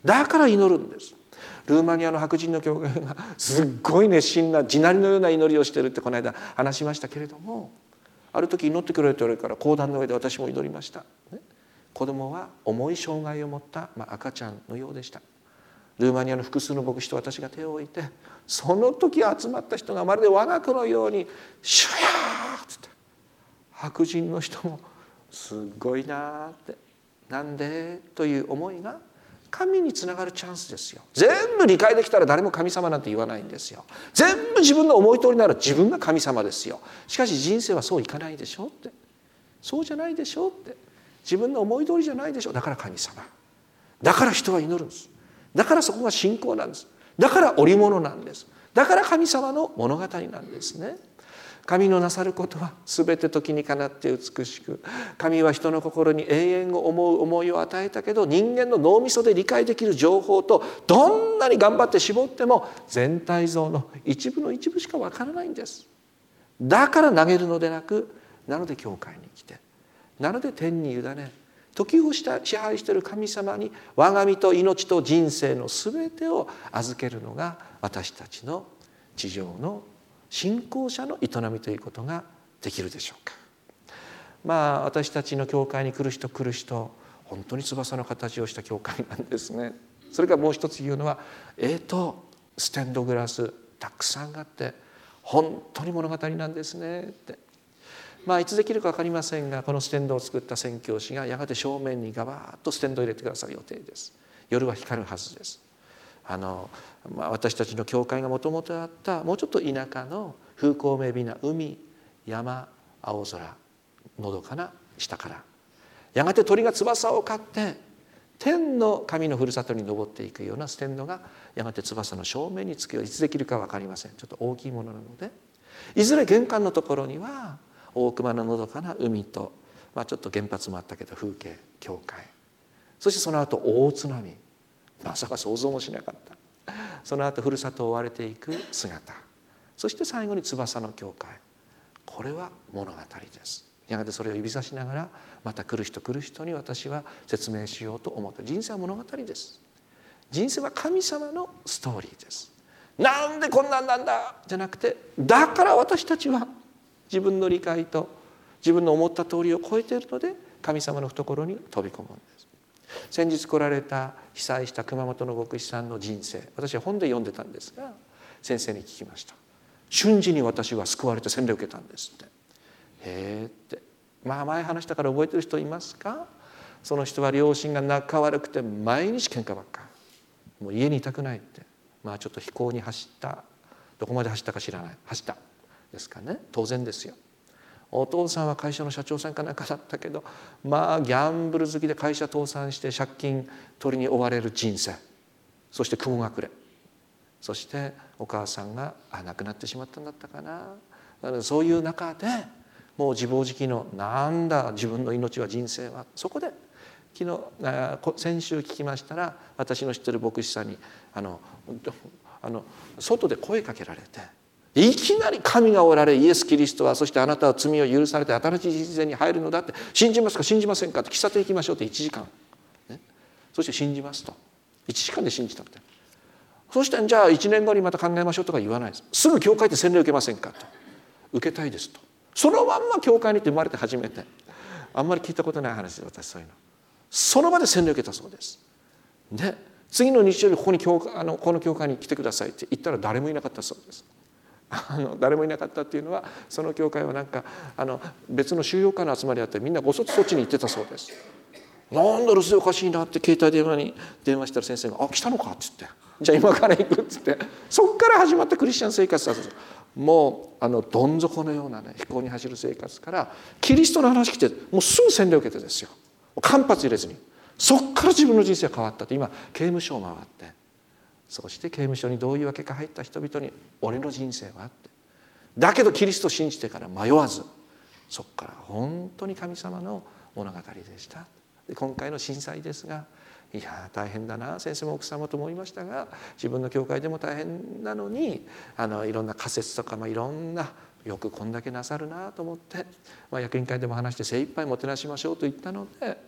だから祈るんです。ルーマニアの白人の教会がすっごい熱心な地鳴りのような祈りをしているってこの間話しましたけれども、ある時祈ってくれると言われるから講談の上で私も祈りました、ね、子供は重い障害を持った、まあ、赤ちゃんのようでした。ルーマニアの複数の牧師と私が手を置いて、その時集まった人がまるで我が子のようにシュヤーッって白人の人もすごいなって、なんでという思いが神につながるチャンスですよ。全部理解できたら誰も神様なんて言わないんですよ。全部自分の思い通りなら自分が神様ですよ。しかし人生はそういかないでしょって、そうじゃないでしょって、自分の思い通りじゃないでしょ。だから神様、だから人は祈るんです。だからそこが信仰なんです。だから織物なんです。だから神様の物語なんですね。神のなさることはすべて時にかなって美しく、神は人の心に永遠を思う思いを与えたけど、人間の脳みそで理解できる情報とどんなに頑張って絞っても全体像の一部の一部しかわからないんです。だから投げるのでなく、なので教会に来て、なので天に委ね、時を支配している神様に我が身と命と人生のすべてを預けるのが私たちの地上の信仰者の営みということができるでしょうか。まあ私たちの教会に来る人来る人、本当に翼の形をした教会なんですね。それからもう一つ言うのは、えーとステンドグラスたくさんあって本当に物語なんですねって。まあいつできるか分かりませんが、このステンドを作った宣教師がやがて正面にガバーッとステンドを入れてくださる予定です。夜は光るはずです。あの、まあ、私たちの教会がもともとあったもうちょっと田舎の風光明媚な海、山、青空、のどかな下から、やがて鳥が翼を刈って天の神のふるさとに登っていくようなステンドがやがて翼の正面につくよう、いつできるか分かりません。ちょっと大きいものなので、いずれ玄関のところには大熊ののどかな海と、まあ、ちょっと原発もあったけど風景、教会、そしてその後大津波、まさか想像もしなかった、その後ふるさとを追われていく姿、そして最後に翼の教会。これは物語です。やがてそれを指さしながら、また来る人来る人に私は説明しようと思って、人生は物語です。人生は神様のストーリーです。なんでこんなんなんだじゃなくて、だから私たちは自分の理解と自分の思った通りを超えているので、神様の懐に飛び込むんです。先日来られた被災した熊本の牧師さんの人生、私は本で読んでたんですが、先生に聞きました。瞬時に私は救われて洗礼を受けたんですって。へえって、まあ前話したから覚えてる人いますか？その人は両親が仲悪くて毎日喧嘩ばっか、もう家にいたくないって、まあちょっと非行に走った、どこまで走ったか知らない、走ったですかね。当然ですよ。お父さんは会社の社長さんかなんかだったけど、まあギャンブル好きで会社倒産して借金取りに追われる人生、そして雲隠れ、そしてお母さんがあ亡くなってしまったんだったかな。だからそういう中でもう自暴自棄の、なんだ自分の命は人生は、そこで昨日先週聞きましたら、私の知ってる牧師さんにあのあの外で声かけられて、いきなり神がおられ、イエス・キリストは、そしてあなたは罪を許されて新しい人生に入るのだって、信じますか信じませんかって、喫茶店行きましょうっていちじかん、ね、そして信じますと、いちじかんで信じたって。そしてじゃあいちねんごにまた考えましょうとか言わないです。すぐ教会で洗礼受けませんかと、受けたいですと、そのまんま教会に行って生まれて初めて、あんまり聞いたことない話です私そういうの、その場で洗礼受けたそうです。で次の日曜日ここに教会、あのこの教会に来てくださいって言ったら誰もいなかったそうです。あの誰もいなかったっていうのは、その教会はなんかあの別の収容家の集まりあって、みんなごそっちそっちに行ってたそうです。なんだ留守おかしいなって携帯電話に電話したら先生が「あ来たのか」っつって、じゃあ今から行くっつって、そこから始まったクリスチャン生活だったんです。もうあのどん底のようなね、非行に走る生活からキリストの話来て、もうすぐ洗礼を受けてですよ、間髪入れずに、そこから自分の人生が変わったって。今刑務所を回って、そして刑務所にどういうわけか入った人々に「俺の人生は?」って、だけどキリストを信じてから迷わず、そこから本当に神様の物語でした。で今回の震災ですが、いや大変だな、先生も奥様と思いましたが、自分の教会でも大変なのに、あのいろんな仮説とか、まあ、いろんな、よくこんだけなさるなと思って、まあ、役員会でも話して精一杯もてなしましょうと言ったので、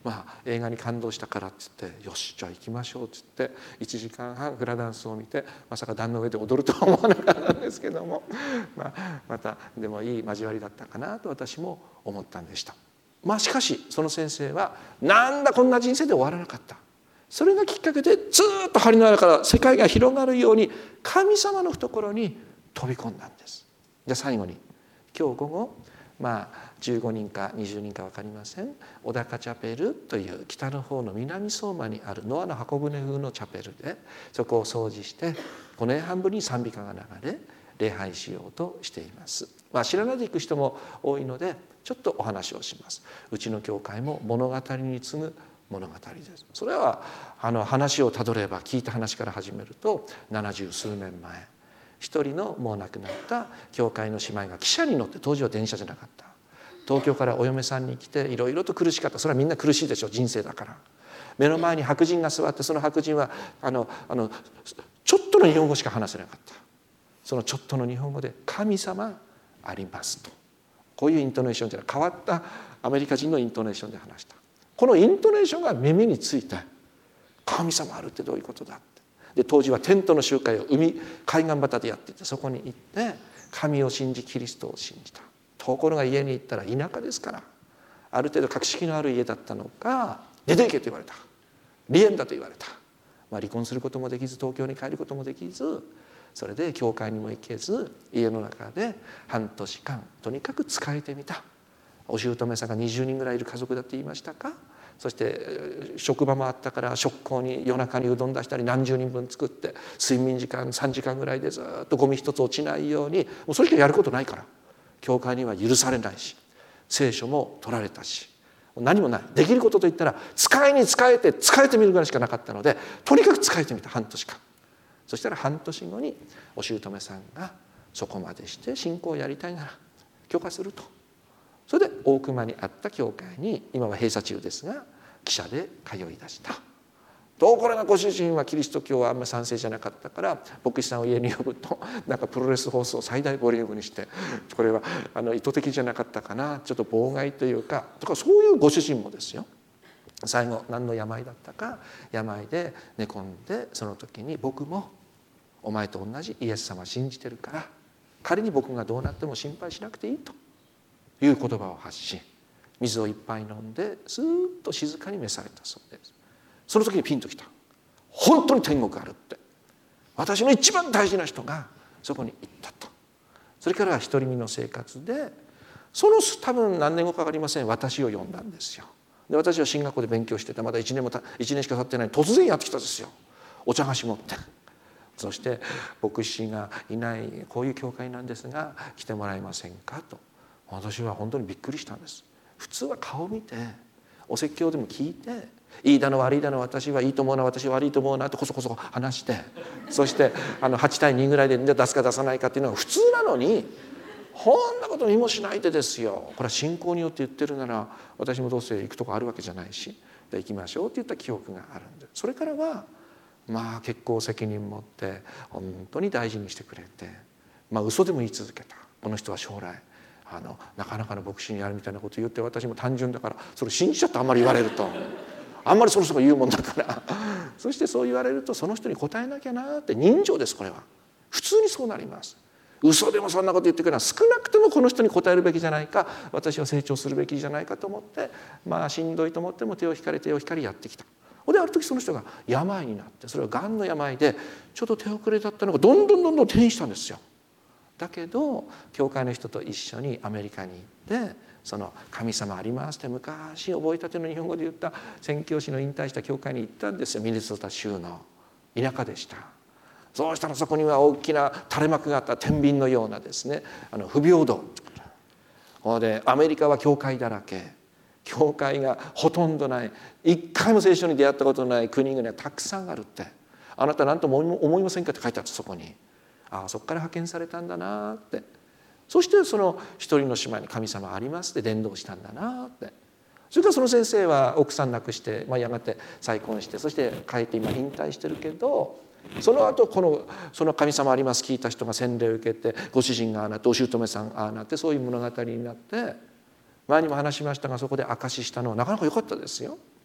まあ映画に感動したからって言って「よしじゃあ行きましょう」って言っていちじかんはんフラダンスを見て、まさか壇の上で踊るとは思わなかったんですけども、まあ、またでもいい交わりだったかなと私も思ったんでした。まあしかしその先生はなんだこんな人生で終わらなかった。それがきっかけでずっと針の穴から世界が広がるように神様の懐に飛び込んだんです。じゃあ最後に今日午後まあじゅうごにんかにじゅうにんか分かりません、小高チャペルという北の方の南相馬にあるノアの箱舟風のチャペルでそこを掃除してごねんはんぶりに賛美歌が流れ礼拝しようとしています。まあ、知らないで行く人も多いのでちょっとお話をします。うちの教会も物語に次ぐ物語です。それはあの話をたどれば聞いた話から始めるとななじゅうすうねんまえ一人のもう亡くなった教会の姉妹が汽車に乗って、当時は電車じゃなかった、東京からお嫁さんに来ていろいろと苦しかった。それはみんな苦しいでしょう、人生だから。目の前に白人が座って、その白人はあのあのちょっとの日本語しか話せなかった。そのちょっとの日本語で「神様あります」と、こういうイントネーションじゃない、変わったアメリカ人のイントネーションで話した。このイントネーションが耳について、神様あるってどういうことだって。で当時はテントの集会を海海岸端でやっていて、そこに行って神を信じキリストを信じた。ところが家に行ったら田舎ですから、ある程度格式のある家だったのか、出て行けと言われた、離縁だと言われた、まあ、離婚することもできず東京に帰ることもできず、それで教会にも行けず家の中で半年間とにかく仕えてみた。お姑さんがにじゅうにんぐらいいる家族だって言いましたか。そして職場もあったから職工に夜中にうどん出したり何十人分作って睡眠時間さんじかんぐらいでずっとゴミ一つ落ちないように、もうそれしかやることないから、教会には許されないし聖書も取られたし何もない。できることといったら使いに使えて使えてみるぐらいしかなかったので、とにかく使えてみた半年間。そしたら半年後にお姑さんがそこまでして信仰をやりたいなら許可すると。それで大熊にあった教会に今は閉鎖中ですが汽車で通い出した。ところがご主人はキリスト教はあんまり賛成じゃなかったから、牧師さんを家に呼ぶとなんかプロレス放送を最大ボリュームにして、これはあの意図的じゃなかったかな、ちょっと妨害というかとか、そういうご主人もですよ、最後何の病だったか病で寝込んで、その時に僕もお前と同じイエス様信じてるから仮に僕がどうなっても心配しなくていいという言葉を発し、水をいっぱい飲んでスーッと静かに召されたそうです。その時にピンときた。本当に天国あるって、私の一番大事な人がそこに行ったと。それから独り身の生活で、その多分何年後か分かりません、私を呼んだんですよ。で私は進学校で勉強しててまだいちねんもたいちねんしか経ってない、突然やってきたんですよ、お茶菓子持って。そして牧師がいないこういう教会なんですが来てもらえませんかと。私は本当にびっくりしたんです。普通は顔見てお説教でも聞いて、いいだの悪いだの、私はいいと思うな私は悪いと思うなってこそこそ話して、そしてあのはちたいにぐらいで出すか出さないかっていうのが普通なのに、こんなこと見もしないでですよ。これは信仰によって言ってるなら私もどうせ行くとこあるわけじゃないし、で行きましょうって言った記憶があるんで、それからはまあ結構責任持って本当に大事にしてくれて、まあ嘘でも言い続けた。この人は将来あのなかなかの牧師になるみたいなこと言って、私も単純だからそれ信じちゃってあんまり言われるとあんまりその人が言うもんだからそしてそう言われるとその人に答えなきゃなって、人情です。これは普通にそうなります。嘘でもそんなこと言ってくるのは少なくともこの人に答えるべきじゃないか、私は成長するべきじゃないかと思って、まあしんどいと思っても手を引かれ手を引かれやってきた。である時その人が病になって、それはがんの病でちょっと手遅れだったのがどんどんどんどん転移したんですよ。だけど教会の人と一緒にアメリカに行って、その神様ありますって昔覚えたての日本語で言った宣教師の引退した教会に行ったんですよ。ミネソタ州の田舎でした。そうしたらそこには大きな垂れ幕があった、天秤のようなですね、あの不平等で、アメリカは教会だらけ、教会がほとんどない、一回も聖書に出会ったことのない国々がたくさんあるって、あなた何とも思いませんかって書いてあった。そこにああそこから派遣されたんだなって。そしてその一人の姉妹に神様ありますって伝道したんだなって。それからその先生は奥さん亡くして、まあ、やがて再婚して、そして帰って今引退してるけど、その後このその神様あります聞いた人が洗礼を受けて、ご主人がああなってお姑さんああなって、そういう物語になって、前にも話しましたがそこで証ししたのはなかなか良かったですよ。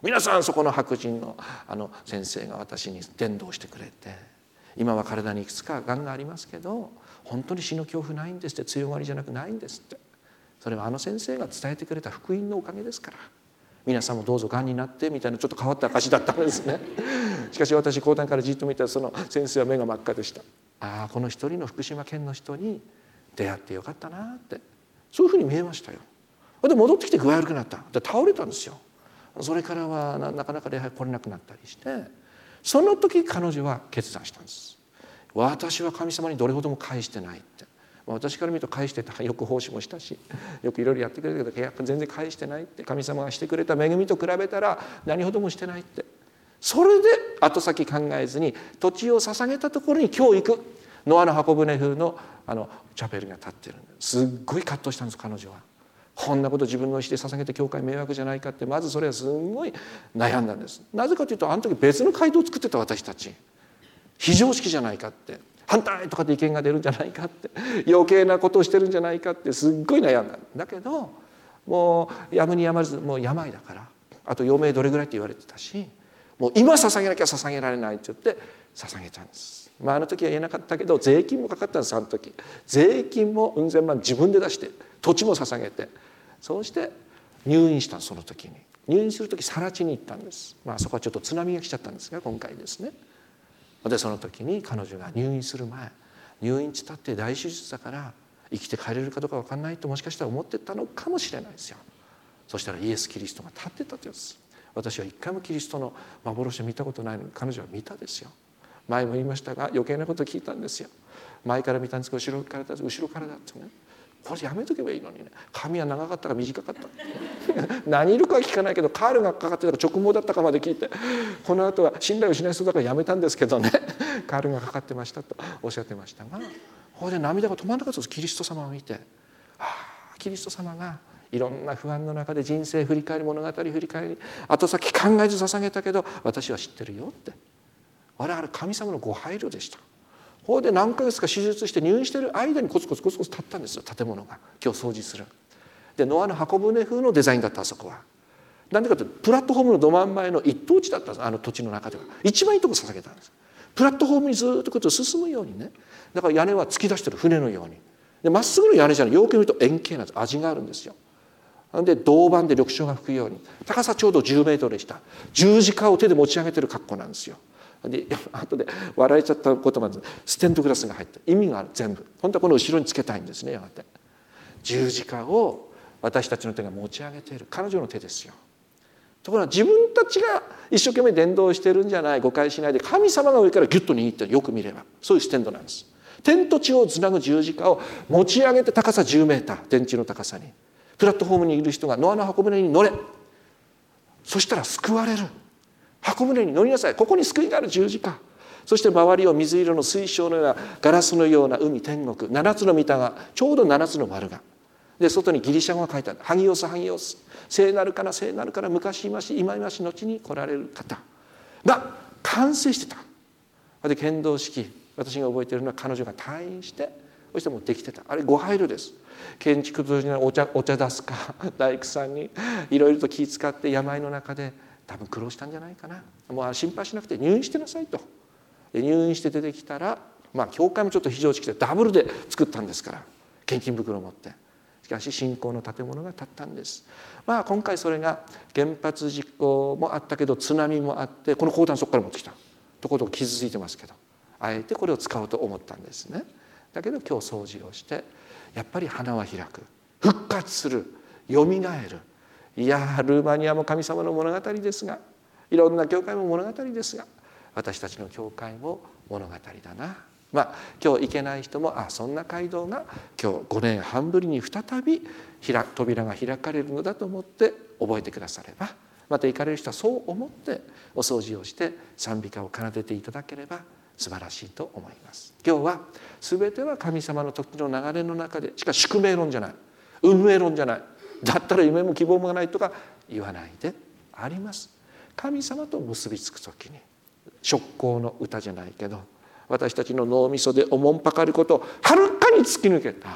皆さんそこの白人のあの先生が私に伝道してくれて、今は体にいくつかがんがありますけど本当に死の恐怖ないんですって、強がりじゃなくないんですって、それはあの先生が伝えてくれた福音のおかげですから、皆さんもどうぞがんになってみたいなちょっと変わった証だったんですね。しかし私講談からじっと見たらその先生は目が真っ赤でした。ああ、この一人の福島県の人に出会ってよかったなって、そういうふうに見えましたよ。で戻ってきて具合悪くなった。で倒れたんですよ。それからはなかなか礼拝来れなくなったりして、その時彼女は決断したんです。私は神様にどれほども返してないって。私から見ると返してた、よく奉仕もしたしよくいろいろやってくれたけどやっぱ全然返してないって、神様がしてくれた恵みと比べたら何ほどもしてないって。それで後先考えずに土地を捧げたところに今日行くノアの箱舟風のあのチャペルが立ってるんです。すっごい葛藤したんです彼女は。こんなこと自分の意思で捧げて教会迷惑じゃないかって、まずそれはすごい悩んだんです。なぜかというとあの時別の街道を作ってた私たち、非常識じゃないかって、反対とかで意見が出るんじゃないかって、余計なことをしてるんじゃないかってすっごい悩んだんだけど、もうやむにやまずもう病だから、あと余命どれぐらいって言われてたし、もう今捧げなきゃ捧げられないって言って捧げたんです。まああの時は言えなかったけど税金もかかったんです。あの時税金もうん千万自分で出して土地も捧げて、そうして入院したその時に入院する時更地に行ったんです。まあそこはちょっと津波が来ちゃったんですが今回ですね。でその時に彼女が入院する前、入院したって大手術だから生きて帰れるかどうか分かんないともしかしたら思ってたのかもしれないですよ。そしたらイエス・キリストが立ってたというです。私は一回もキリストの幻を見たことないのに彼女は見たですよ。前も言いましたが余計なことを聞いたんですよ。前から見たんですけど後ろからだ後ろからだってね、これやめとけばいいのにね。髪は長かったか短かった何いるかは聞かないけどカールがかかってたか直毛だったかまで聞いて、この後は信頼をしない人だからやめたんですけどねカールがかかってましたとおっしゃってましたが、ここで涙が止まらなかったです。キリスト様を見て、ああキリスト様がいろんな不安の中で人生振り返り物語振り返り後先考えず捧げたけど私は知ってるよって、我々神様のご配慮でした。ここで何ヶ月か手術して入院している間にコツコツコツコツ建ったんですよ、建物が今日掃除する。でノアの箱舟風のデザインだった。あそこはなんでかというとプラットフォームのど真ん前の一等地だったんです。あの土地の中では一番いいとこ捧げたんです。プラットフォームにずっとこう進むようにね、だから屋根は突き出してる船のようにで、まっすぐの屋根じゃない、よく見ると円形なんです。味があるんですよ。で銅板で緑青が吹くように、高さちょうどじゅうメートルでした。十字架を手で持ち上げてる格好なんですよ。で後で笑えちゃったことまでステンドグラスが入って意味がある。全部本当はこの後ろにつけたいんですね。やがて十字架を私たちの手が持ち上げている彼女の手ですよ。ところが自分たちが一生懸命伝道してるんじゃない、誤解しないで神様が上からギュッと握ってる。よく見ればそういうステンドなんです。天と地をつなぐ十字架を持ち上げて高さじゅうメーター、天地の高さにプラットフォームにいる人がノアの箱舟に乗れ、そしたら救われる。箱舟に乗りなさい。ここに救いがある十字架。そして周りを水色の水晶のようなガラスのような海、天国、七つの御霊がちょうど七つの丸がで、外にギリシャ語が書いてある。ハギオスハギオス、聖なるから聖なるから昔いまし今いまし後に来られる方が完成してた。で剣道式、私が覚えているのは彼女が退院してそしてもうできてた。あれご配慮です。建築物にお茶お茶出すか大工さんにいろいろと気遣って病の中で多分苦労したんじゃないかな。もう心配しなくて入院してなさいと。で入院して出てきたら、まあ教会もちょっと非常識でダブルで作ったんですから献金袋を持って、しかし信仰の建物が建ったんです。まあ今回それが原発事故もあったけど津波もあって、この講談そこから持ってきたところ傷ついてますけど、あえてこれを使おうと思ったんですね。だけど今日掃除をしてやっぱり花は開く、復活する、よみがえる。いやルーマニアも神様の物語ですが、いろんな教会も物語ですが、私たちの教会も物語だな。まあ今日行けない人も、あそんな街道が今日ごねんはんぶりに再び扉が開かれるのだと思って覚えてくだされば、また行かれる人はそう思ってお掃除をして賛美歌を奏でていただければ素晴らしいと思います。今日は全ては神様の時の流れの中で、しかし宿命論じゃない、運命論じゃない、だったら夢も希望もないとか言わないであります。神様と結びつく時に、食行の歌じゃないけど私たちの脳みそでおもんぱかることをはるかに突き抜けた、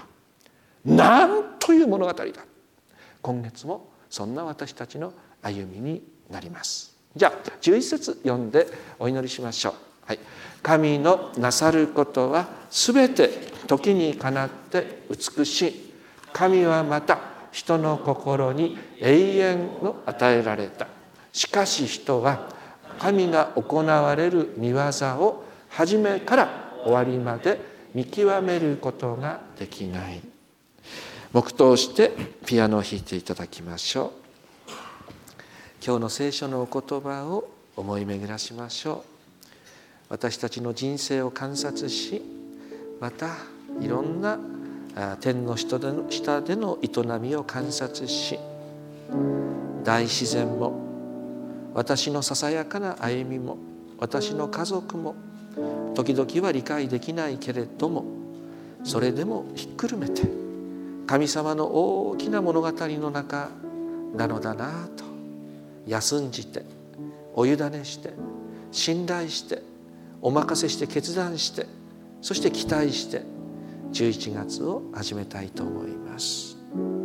なんという物語だ。今月もそんな私たちの歩みになります。じゃあじゅういち節読んでお祈りしましょう。はい、神のなさることはすべて時にかなって美しい。神はまた人の心に永遠を与えられた。しかし人は神が行われる御業を初めから終わりまで見極めることができない。黙祷してピアノを弾いていただきましょう。今日の聖書のお言葉を思い巡らしましょう。私たちの人生を観察し、またいろんな天の下での、下での営みを観察し、大自然も私のささやかな歩みも私の家族も時々は理解できないけれども、それでもひっくるめて神様の大きな物語の中なのだなと休んじて、お委ねして、信頼して、お任せして決断して、そして期待してじゅういちがつを始めたいと思います。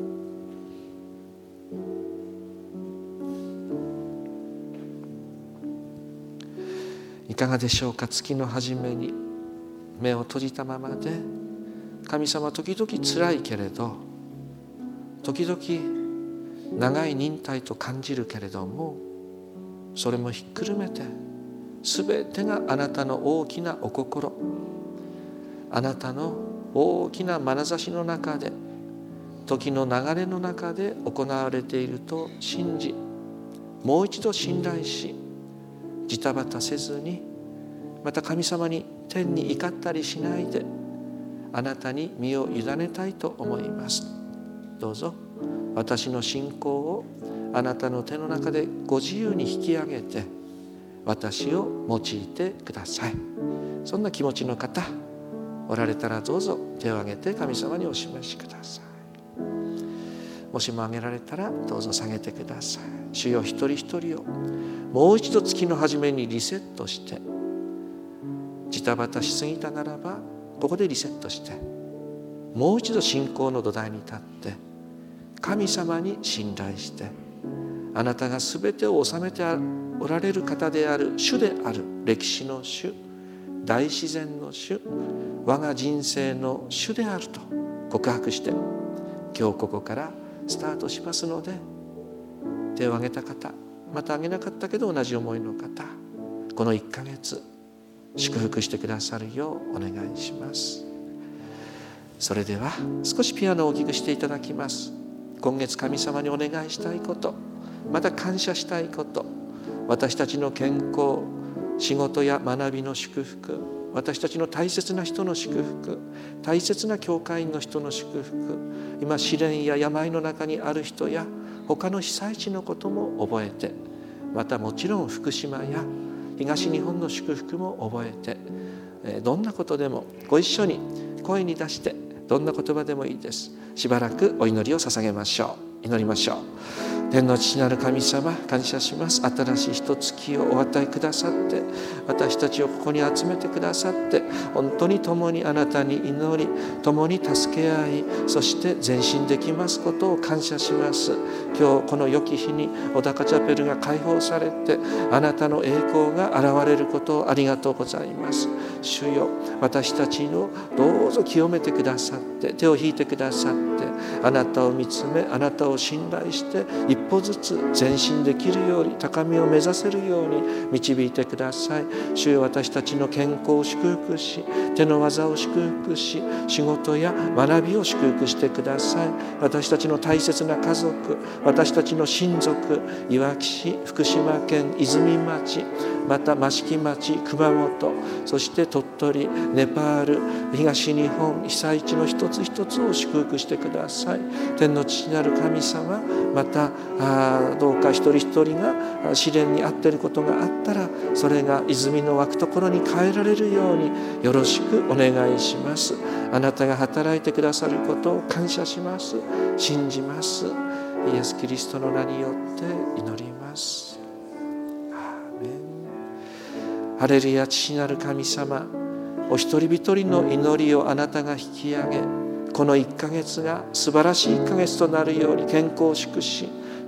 いかがでしょうか。月の初めに目を閉じたままで、神様時々つらいけれど、時々長い忍耐と感じるけれども、それもひっくるめてすべてがあなたの大きなお心、あなたの大きな眼差しの中で、時の流れの中で行われていると信じ、もう一度信頼し、ジタバタせずに、また神様に天に怒ったりしないで、あなたに身を委ねたいと思います。どうぞ私の信仰をあなたの手の中でご自由に引き上げて、私を用いてください。そんな気持ちの方おられたら、どうぞ手を挙げて神様にお示しください。もしも挙げられたらどうぞ下げてください。主よ、一人一人をもう一度月の初めにリセットして、ジタバタしすぎたならばここでリセットして、もう一度信仰の土台に立って神様に信頼して、あなたが全てを治めておられる方である主である、歴史の主、大自然の主、我が人生の主であると告白して、今日ここからスタートしますので、手を挙げた方、また挙げなかったけど同じ思いの方、このいっかげつ祝福してくださるようお願いします。それでは少しピアノをお聴きしていただきます。今月神様にお願いしたいこと、また感謝したいこと、私たちの健康、仕事や学びの祝福、私たちの大切な人の祝福、大切な教会員の人の祝福、今試練や病の中にある人や他の被災地のことも覚えて、またもちろん福島や東日本の祝福も覚えて、どんなことでもご一緒に声に出して、どんな言葉でもいいです。しばらくお祈りを捧げましょう。祈りましょう。天の父なる神様、感謝します。新しい一月をお与えくださって、私たちをここに集めてくださって、本当に共にあなたに祈り、共に助け合い、そして前進できますことを感謝します。今日この良き日に小高チャペルが開放されて、あなたの栄光が現れることをありがとうございます。主よ、私たちをどうぞ清めてくださって、手を引いてくださって、あなたを見つめ、あなたを信頼して一歩ずつ前進できるように、高みを目指せるように導いてください。主よ、私たちの健康を祝福し、手の技を祝福し、仕事や学びを祝福してください。私たちの大切な家族、私たちの親族、いわき市、福島県泉町、また益城町、熊本、そして鳥取、ネパール、東日本被災地の一つ一つを祝福してください。天の父なる神様、またあどうか一人一人が試練に遭っていることがあったら、それが泉の湧くところに変えられるようによろしくお願いします。あなたが働いてくださることを感謝します。信じます。イエス・キリストの名によって祈ります。アーメン。ハレルヤ。父なる神様、お一人一人の祈りをあなたが引き上げ、このいっかげつが素晴らしいいっかげつとなるように健康を祝し、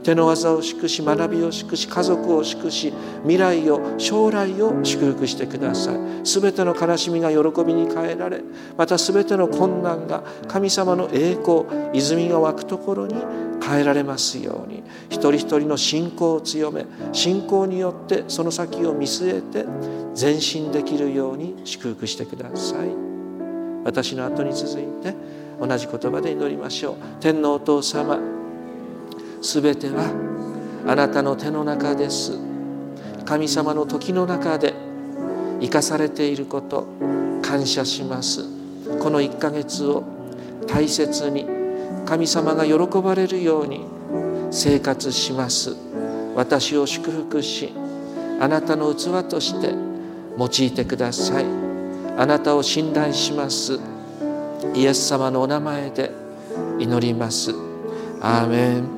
手の技を祝し、学びを祝し、家族を祝し、未来を、将来を祝福してください。すべての悲しみが喜びに変えられ、またすべての困難が神様の栄光、泉が湧くところに変えられますように、一人一人の信仰を強め、信仰によってその先を見据えて前進できるように祝福してください。私の後に続いて同じ言葉で祈りましょう。天のお父様、すべてはあなたの手の中です。神様の時の中で生かされていること、感謝します。このいっかげつを大切に神様が喜ばれるように生活します。私を祝福し、あなたの器として用いてください。あなたを信頼します。イエス様のお名前で祈ります。アーメン。